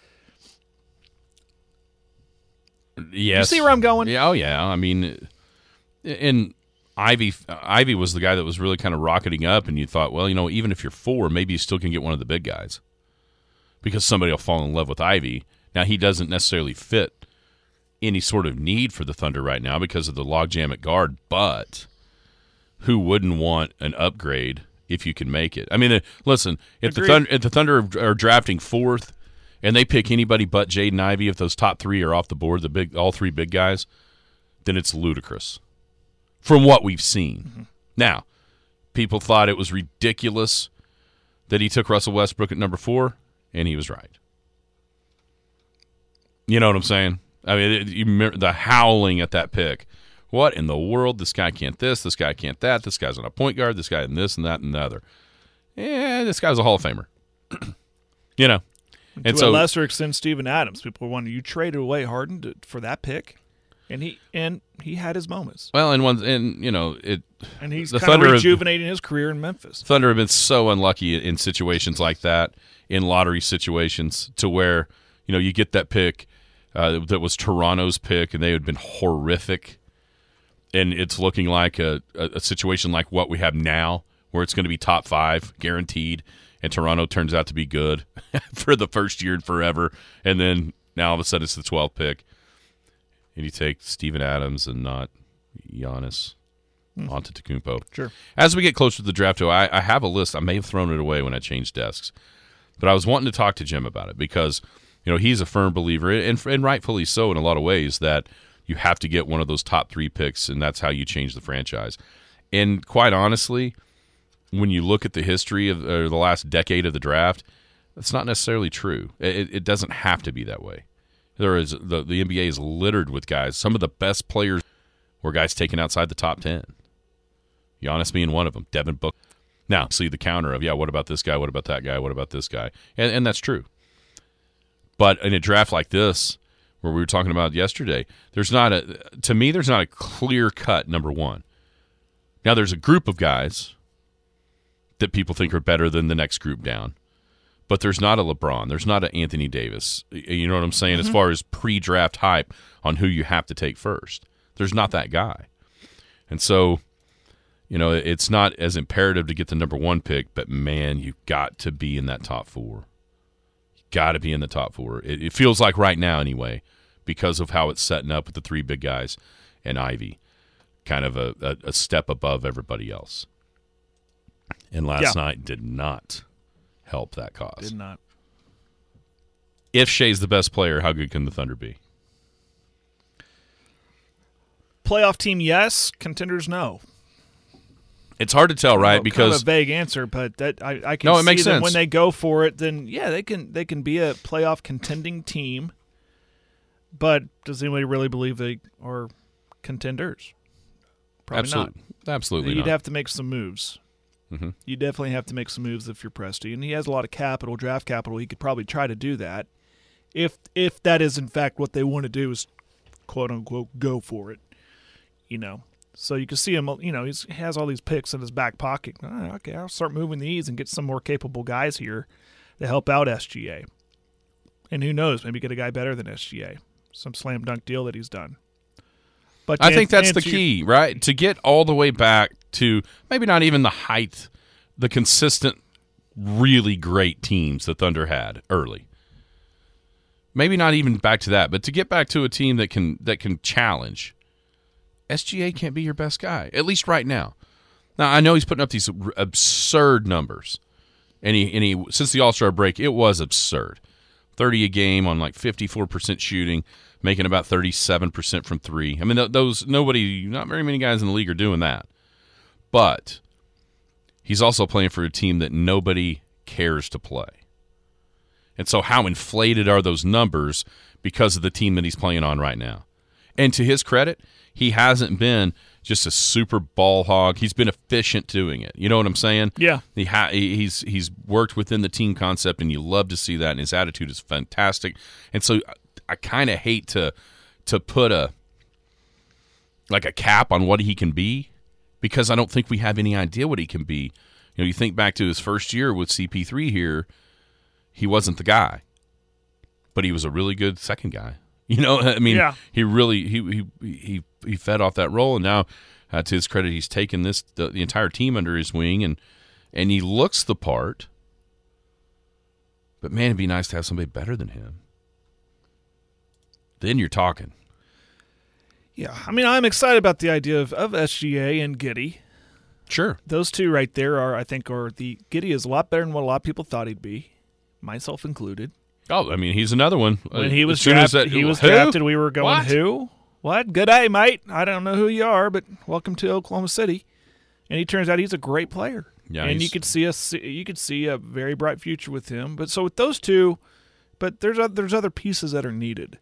yes. You see where I'm going? Yeah. Oh, yeah. I mean, and Ivy, Ivy was the guy that was really kind of rocketing up, and you thought, well, you know, even if you're four, maybe you still can get one of the big guys because somebody will fall in love with Ivy. Now, he doesn't necessarily fit any sort of need for the Thunder right now because of the logjam at guard, but who wouldn't want an upgrade if you can make it? I mean, uh, listen, if the, Agreed. Thunder, if the Thunder are, are drafting fourth and they pick anybody but Jaden Ivey, if those top three are off the board, the big, all three big guys, then it's ludicrous from what we've seen. Mm-hmm. Now, people thought it was ridiculous that he took Russell Westbrook at number four, and he was right. You know what I'm saying? I mean, it, you remember the howling at that pick. What in the world? This guy can't this. This guy can't that. This guy's on a point guard. This guy and this and that and the other. Yeah, this guy's a Hall of Famer. you know, and to so a lesser extent, Steven Adams. People were wondering, you traded away Harden to, for that pick, and he and he had his moments. well, and one and you know it. And he's the kind of Thunder have- rejuvenating his career in Memphis. Thunder have been so unlucky in situations like that, in lottery situations, to where you know you get that pick uh, that was Toronto's pick, and they had been horrific. And it's looking like a, a, a situation like what we have now, where it's going to be top five guaranteed, and Toronto turns out to be good for the first year and forever, and then now all of a sudden it's the twelfth pick, and you take Steven Adams and not Giannis Hmm. Antetokounmpo. Sure. As we get closer to the draft, though, I, I have a list. I may have thrown it away when I changed desks, but I was wanting to talk to Jim about it because you know he's a firm believer, and, and rightfully so in a lot of ways, that you have to get one of those top three picks, and that's how you change the franchise. And quite honestly, when you look at the history of or the last decade of the draft, that's not necessarily true. It, it doesn't have to be that way. There is the, the N B A is littered with guys. Some of the best players were guys taken outside the top ten. Giannis being one of them. Devin Booker. Now, see the counter of, yeah, what about this guy? What about that guy? What about this guy? And, and that's true. But in a draft like this, where we were talking about yesterday, there's not a to me there's not a clear cut number one. Now there's a group of guys that people think are better than the next group down, but there's not a LeBron, there's not an Anthony Davis. You know what I'm saying? Mm-hmm. As far as pre-draft hype on who you have to take first, there's not that guy. And so, You know, it's not as imperative to get the number one pick, but, man, you've got to be in that top four. You've got to be in the top four. It, it feels like right now anyway, because of how it's setting up with the three big guys and Ivy, kind of a, a, a step above everybody else. And last Yeah. night did not help that cause. Did not. If Shea's the best player, how good can the Thunder be? Playoff team, yes. Contenders, no. It's hard to tell, right? Well, because kind of a vague answer, but that I, I can No, it see makes them sense. when they go for it. Then yeah, they can they can be a playoff contending team. But does anybody really believe they are contenders? Probably absolutely, absolutely not. You'd not. have to make some moves. Mm-hmm. You definitely have to make some moves if you're Presti, and he has a lot of capital, draft capital. He could probably try to do that, if if that is in fact what they want to do, is quote unquote go for it. You know. So you can see him, you know, he's, he has all these picks in his back pocket. Oh, okay, I'll start moving these and get some more capable guys here to help out S G A. And who knows, maybe get a guy better than S G A. Some slam dunk deal that he's done. But I to think that's answer the your- key, right? To get all the way back to maybe not even the height, the consistent, really great teams the Thunder had early. Maybe not even back to that, but to get back to a team that can that can challenge. S G A can't be your best guy, at least right now. Now, I know he's putting up these r- absurd numbers, and he, and he since the All-Star break, it was absurd. thirty a game on like fifty-four percent shooting, making about thirty-seven percent from three. I mean, th- those nobody, not very many guys in the league are doing that. But he's also playing for a team that nobody cares to play. And so how inflated are those numbers because of the team that he's playing on right now? And to his credit, he hasn't been just a super ball hog. He's been efficient doing it. You know what I'm saying? Yeah. He ha- he's he's worked within the team concept, and you love to see that, and his attitude is fantastic. And so I, I kind of hate to to put a like a cap on what he can be, because I don't think we have any idea what he can be. You know, you think back to his first year with C P three here, he wasn't the guy, but he was a really good second guy. You know, I mean, Yeah. he really he he he he fed off that role, and now, uh, to his credit, he's taken this the, the entire team under his wing, and and he looks the part. But man, it'd be nice to have somebody better than him. Then you're talking. Yeah, I mean, I'm excited about the idea of, of S G A and Giddey. Sure. Those two right there are, I think, are the Giddey is a lot better than what a lot of people thought he'd be, myself included. Oh, I mean, he's another one. When Uh, he was as soon as drafted, that- he was who? drafted. We were going, What? who? What? Good day, mate. I don't know who you are, but welcome to Oklahoma City. And he turns out he's a great player. Yeah, and you he's- could see us. You could see a very bright future with him. But so with those two, but there's oth- there's other pieces that are needed.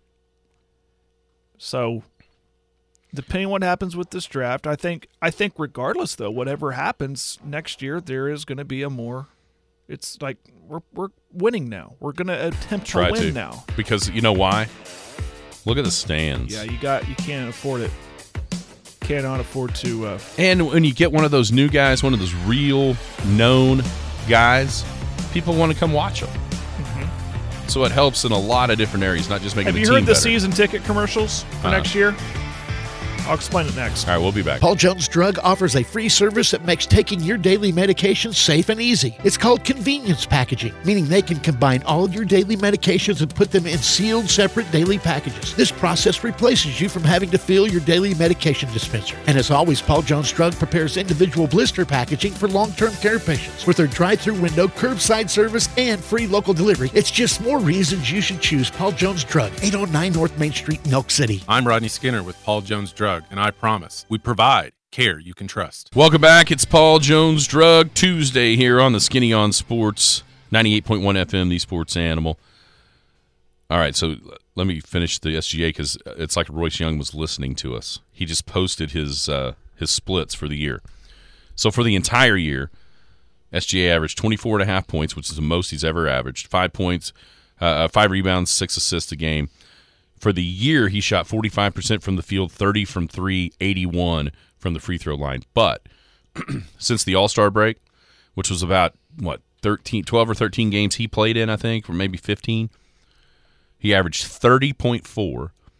So, depending on what happens with this draft, I think I think regardless though, whatever happens next year, there is going to be a more. It's like we're we're winning now. We're going to attempt Try to win to. now. Because you know why? Look at the stands. Yeah, you got you can't afford it. Cannot afford to. Uh, And when you get one of those new guys, one of those real known guys, people want to come watch them. So it helps in a lot of different areas, not just making have the you team heard the better. season ticket commercials for Uh-huh. next year? I'll explain it next. All right, we'll be back. Paul Jones Drug offers a free service that makes taking your daily medications safe and easy. It's called convenience packaging, meaning they can combine all of your daily medications and put them in sealed, separate daily packages. This process replaces you from having to fill your daily medication dispenser. And as always, Paul Jones Drug prepares individual blister packaging for long-term care patients. With their drive-through window, curbside service, and free local delivery, it's just more reasons you should choose Paul Jones Drug, eight oh nine North Main Street, Milk City. I'm Rodney Skinner with Paul Jones Drug, and I promise we provide care you can trust. Welcome back. It's Paul Jones Drug Tuesday here on the Skinny on Sports, ninety-eight point one F M, the Sports Animal. All right, so let me finish the S G A because it's like Royce Young was listening to us. He just posted his uh, his splits for the year. So for the entire year, S G A averaged twenty-four and a half points, which is the most he's ever averaged. Five points, uh, five rebounds, six assists a game. For the year, he shot forty-five percent from the field, thirty from three, eighty-one from the free throw line. But since the All-Star break, which was about, what, thirteen, twelve or thirteen games he played in, I think, or maybe fifteen, he averaged thirty point four,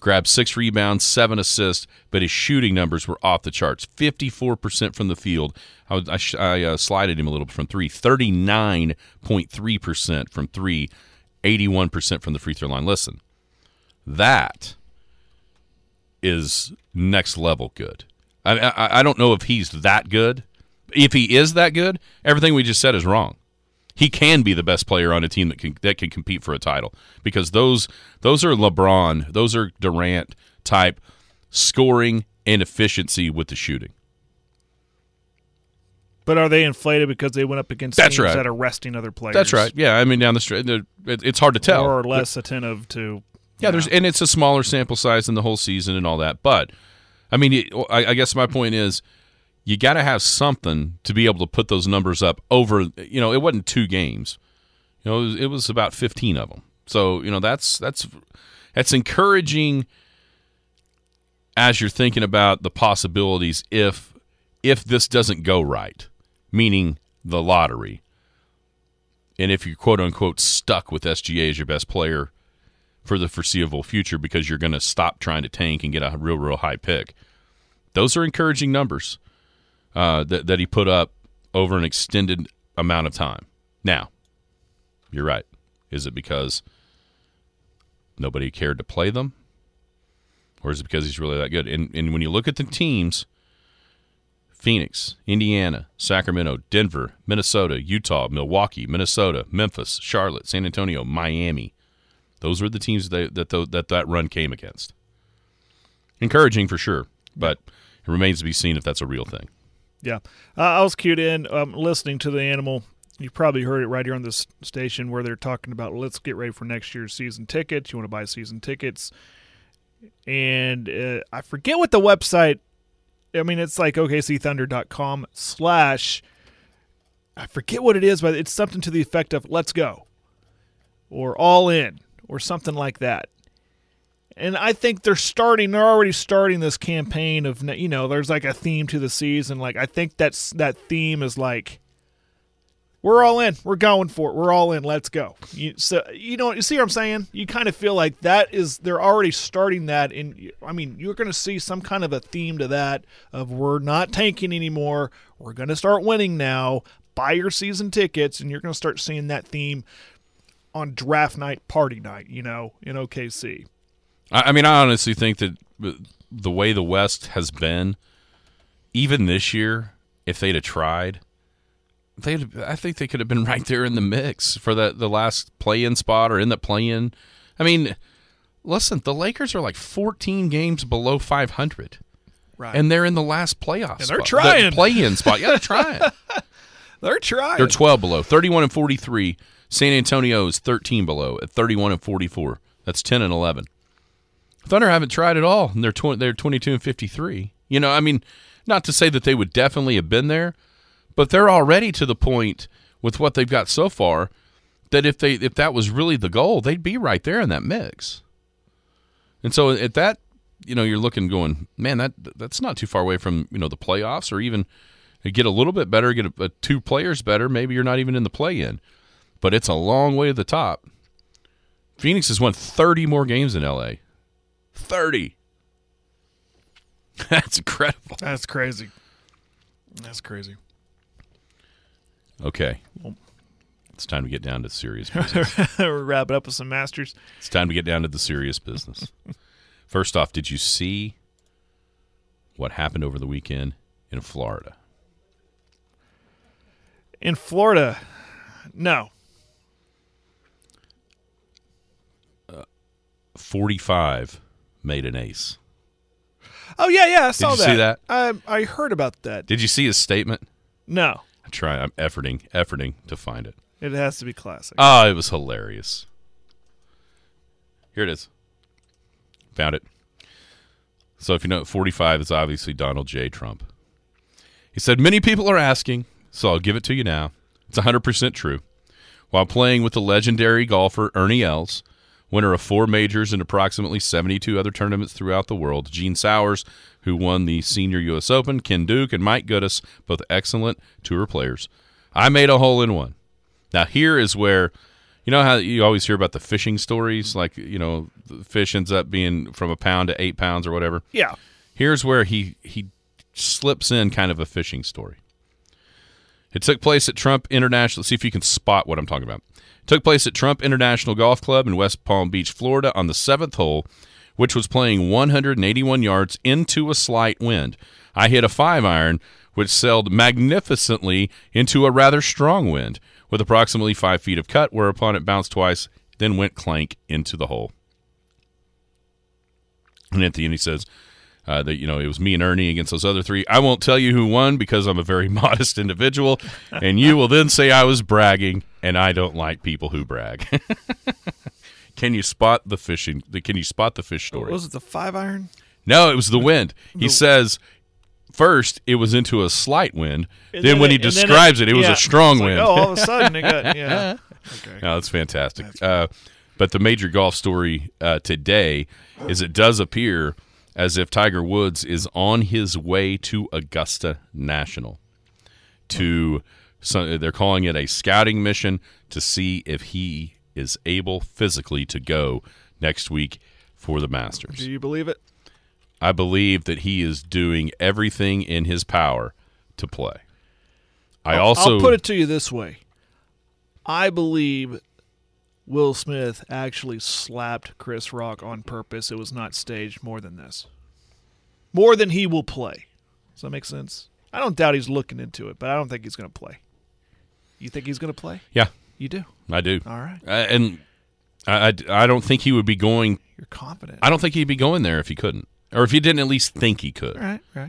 grabbed six rebounds, seven assists, but his shooting numbers were off the charts. fifty-four percent from the field. I, I, I uh, slided him a little bit from three. thirty-nine point three percent from three, eighty-one percent from the free throw line. Listen, that is next level good. I, I, I don't know if he's that good. If he is that good, everything we just said is wrong. He can be the best player on a team that can that can compete for a title, because those those are LeBron, those are Durant type scoring and efficiency with the shooting. But are they inflated because they went up against That's teams right. that are resting other players? That's right. Yeah, I mean down the street, it's hard to tell. Or less attentive to. Yeah, there's and it's a smaller sample size than the whole season and all that. But I mean, it, I, I guess my point is, you got to have something to be able to put those numbers up over, you know, it wasn't two games. You know, it was, it was about fifteen of them. So, you know, that's that's that's encouraging as you're thinking about the possibilities if if this doesn't go right, meaning the lottery. And if you're quote unquote stuck with S G A as your best player for the foreseeable future because you're going to stop trying to tank and get a real, real high pick. Those are encouraging numbers. Uh, that, that he put up over an extended amount of time. Now, you're right. Is it because nobody cared to play them? Or is it because he's really that good? And, and when you look at the teams, Phoenix, Indiana, Sacramento, Denver, Minnesota, Utah, Milwaukee, Minnesota, Memphis, Charlotte, San Antonio, Miami, those were the teams that that, that, that run came against. Encouraging for sure, but it remains to be seen if that's a real thing. Yeah. Uh, I was cued in um, listening to the Animal. You probably heard it right here on this station where they're talking about, let's get ready for next year's season tickets. You want to buy season tickets. And uh, I forget what the website, I mean, it's like O K C Thunder dot com slash, I forget what it is, but it's something to the effect of let's go or all in or something like that. And I think they're starting, they're already starting this campaign of, you know, there's like a theme to the season. Like, I think that's, that theme is like, we're all in, we're going for it, we're all in, let's go. You, so, you know, you see what I'm saying? You kind of feel like that is, they're already starting that. In, I mean, you're going to see some kind of a theme to that of we're not tanking anymore, we're going to start winning now, buy your season tickets, and you're going to start seeing that theme on draft night, party night, you know, in O K C. I mean, I honestly think that the way the West has been, even this year, if they'd have tried, they I think they could have been right there in the mix for the, the last play-in spot or in the play-in. I mean, listen, the Lakers are like fourteen games below five hundred. Right. And they're in the last playoff and they're spot. trying. The play-in spot. Yeah, they're trying. They're trying. They're twelve below, thirty-one and forty-three. San Antonio is thirteen below at thirty-one and forty-four. That's ten and eleven. Thunder haven't tried at all, and they're tw- they're twenty-two and fifty-three. You know, I mean, not to say that they would definitely have been there, but they're already to the point with what they've got so far that if they if that was really the goal, they'd be right there in that mix. And so at that, you know, you're looking going, man, that that's not too far away from, you know, the playoffs, or even get a little bit better, get a, a two players better. Maybe you're not even in the play-in, but it's a long way to the top. Phoenix has won thirty more games than L A. thirty. That's incredible. That's crazy. That's crazy. Okay. It's time to get down to serious business. We're wrapping up with some Masters. It's time to get down to the serious business. First off, did you see what happened over the weekend in Florida? In Florida, no. Uh, forty-five made an ace. Oh, yeah, yeah, I saw you that. see that? I, I heard about that. Did you see his statement? No. I try. I'm efforting, efforting to find it. It has to be classic. Oh, it was hilarious. Here it is. Found it. So if you know, forty-five is obviously Donald J. Trump. He said, many people are asking, so I'll give it to you now. It's one hundred percent true. While playing with the legendary golfer Ernie Els, winner of four majors and approximately seventy-two other tournaments throughout the world, Gene Sowers, who won the Senior U S Open, Ken Duke, and Mike Goodis, both excellent tour players, I made a hole-in-one. Now, here is where You know how you always hear about the fishing stories, like, you know, the fish ends up being from a pound to eight pounds or whatever? Yeah. Here's where he, he slips in kind of a fishing story. It took place at Trump International. Let's see if you can spot what I'm talking about. It took place at Trump International Golf Club in West Palm Beach, Florida on the seventh hole, which was playing one hundred eighty-one yards into a slight wind. I hit a five iron, which sailed magnificently into a rather strong wind with approximately five feet of cut, whereupon it bounced twice, then went clank into the hole. And at the end he says uh, that, you know, it was me and Ernie against those other three. I won't tell you who won because I'm a very modest individual, and you will then say I was bragging, and I don't like people who brag. Can you spot the fishing? Can you spot the fish story? Was it the five iron? No, it was the wind. He says first it was into a slight wind. Then, then when he describes it, it, it was yeah, a strong like, wind. oh, all of a sudden it got yeah. Okay. No, that's fantastic. That's uh, but the major golf story uh, today is it does appear as if Tiger Woods is on his way to Augusta National. To so they're calling it a scouting mission to see if he is able physically to go next week for the Masters. Do you believe it? I believe that he is doing everything in his power to play. I I'll, also I'll put it to you this way. I believe Will Smith actually slapped Chris Rock on purpose. It was not staged more than this. More than he will play. Does that make sense? I don't doubt he's looking into it, but I don't think he's going to play. You think he's going to play? Yeah. You do? I do. All right. Uh, and I, I, I don't think he would be going. You're confident. I don't think he'd be going there if he couldn't. Or if he didn't at least think he could. Right, right.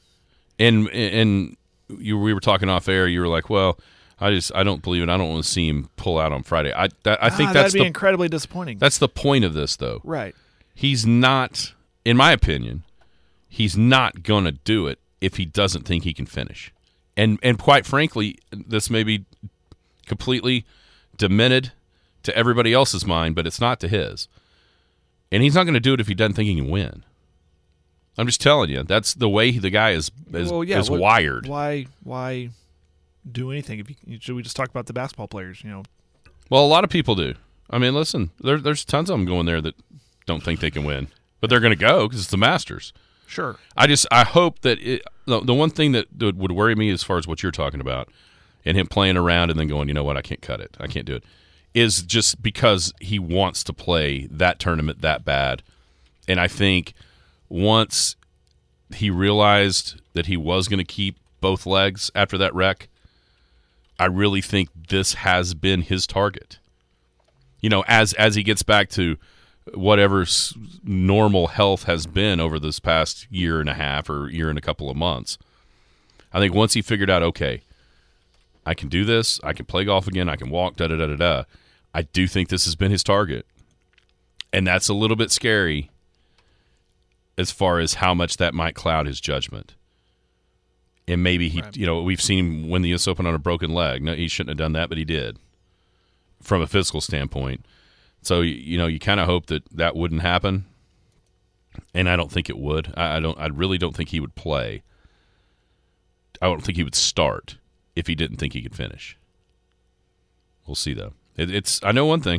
And and you we were talking off air. You were like, "Well, I just I don't believe it. I don't want to see him pull out on Friday." I that, I think ah, that's that'd be the, incredibly disappointing. That's the point of this, though. Right. He's not, in my opinion, he's not going to do it if he doesn't think he can finish. And and quite frankly, this may be completely demented to everybody else's mind, but it's not to his. And he's not going to do it if he doesn't think he can win. I'm just telling you, that's the way the guy is is, well, yeah, is what, wired. Why why do anything? If you, should we just talk about the basketball players? You know. Well, a lot of people do. I mean, listen, there, there's tons of them going there that don't think they can win, but they're going to go because it's the Masters. Sure. I just I hope that it, the, the one thing that would worry me as far as what you're talking about, and him playing around and then going, you know what, I can't cut it, I can't do it, is just because he wants to play that tournament that bad, and I think. Once he realized that he was going to keep both legs after that wreck, I really think this has been his target. You know, as as he gets back to whatever normal health has been over this past year and a half or year and a couple of months, I think once he figured out, okay, I can do this, I can play golf again, I can walk, da-da-da-da-da, I do think this has been his target. And that's a little bit scary as far as how much that might cloud his judgment. And maybe he, right. you know, we've seen him win the U S Open on a broken leg. No, he shouldn't have done that, but he did from a physical standpoint. So, you know, you kind of hope that that wouldn't happen. And I don't think it would. I, I don't, I really don't think he would play. I don't think he would start if he didn't think he could finish. We'll see though. It, it's, I know one thing.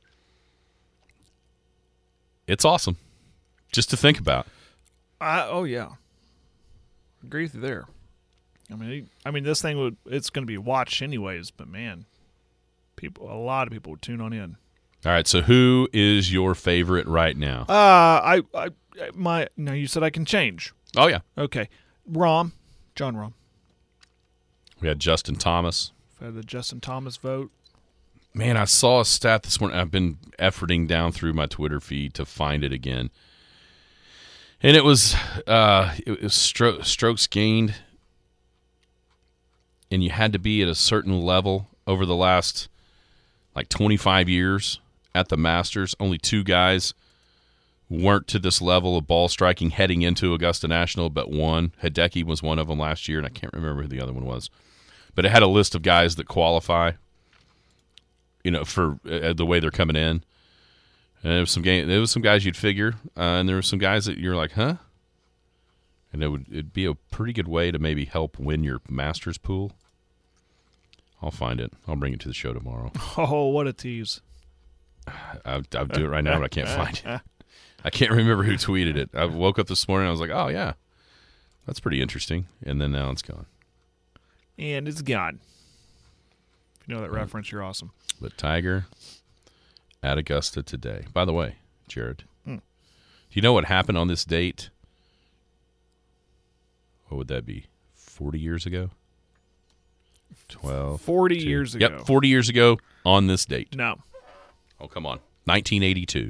It's awesome. Just to think about. I, oh yeah, agree with you there. I mean, I mean, this thing would it's going to be watched anyways. But man, people, a lot of people would tune on in. All right, so who is your favorite right now? Uh, I, I, my. Now you said I can change. Oh yeah. Okay, Rahm, John Rahm. We had Justin Thomas. We had the Justin Thomas vote. Man, I saw a stat this morning. I've been efforting down through my Twitter feed to find it again. And it was uh, it was stro- strokes gained, and you had to be at a certain level over the last like twenty-five years at the Masters. Only two guys weren't to this level of ball striking heading into Augusta National, but one. Hideki was one of them last year, and I can't remember who the other one was. But it had a list of guys that qualify, you know, for uh, the way they're coming in. And there was some game. There was some guys you'd figure, uh, and there were some guys that you're like, huh? And it would it'd be a pretty good way to maybe help win your Masters pool. I'll find it. I'll bring it to the show tomorrow. Oh, what a tease. I'll, I'll do it right now, but I can't find it. I can't remember who tweeted it. I woke up this morning and I was like, oh, yeah, that's pretty interesting. And then now it's gone. And it's gone. If you know that reference, you're awesome. But Tiger at Augusta today. By the way, Jared, hmm. do you know what happened on this date? What would that be? forty years ago? twelve forty two. years ago. Yep, forty years ago on this date. No. Oh, come on. nineteen eighty-two.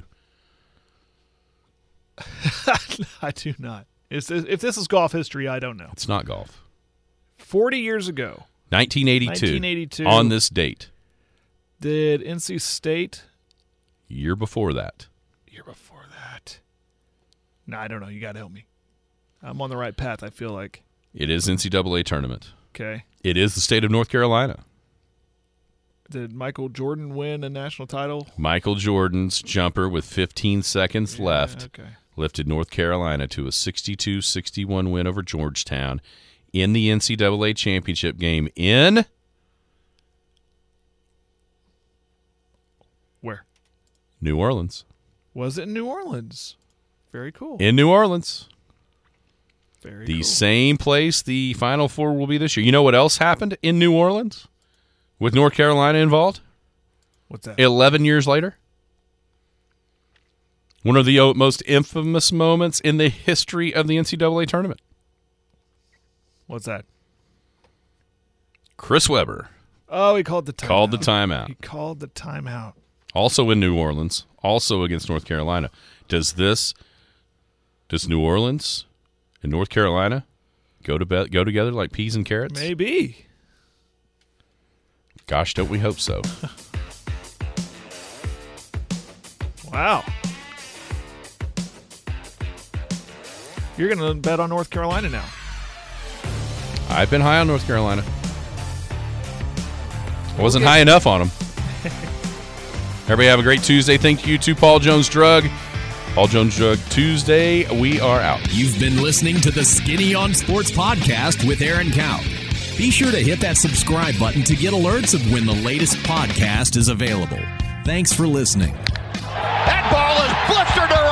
I do not. Is this, if this is golf history, I don't know. It's not golf. forty years ago. nineteen eighty-two. nineteen eighty-two. On this date. Did N C State? Year before that. Year before that. No, I don't know. You got to help me. I'm on the right path, I feel like. It is N C double A tournament. Okay. It is the state of North Carolina. Did Michael Jordan win a national title? Michael Jordan's jumper with fifteen seconds yeah, left okay. lifted North Carolina to a sixty-two sixty-one win over Georgetown in the N C double A championship game in where? New Orleans. Was it in New Orleans? Very cool. In New Orleans. Very the cool. same place the Final Four will be this year. You know what else happened in New Orleans with North Carolina involved? What's that? eleven years later. One of the most infamous moments in the history of the N C double A tournament. What's that? Chris Webber. Oh, he called the timeout. Called the timeout. He called the timeout. Also in New Orleans, also against North Carolina. Does this, does New Orleans and North Carolina go to be, go together like peas and carrots? Maybe. Gosh, don't we hope so. Wow. You're going to bet on North Carolina now. I've been high on North Carolina. I wasn't high enough on them. Everybody have a great Tuesday. Thank you to Paul Jones Drug. Paul Jones Drug Tuesday. We are out. You've been listening to the Skinny on Sports podcast with Aaron Cow. Be sure to hit that subscribe button to get alerts of when the latest podcast is available. Thanks for listening. That ball is blistered around.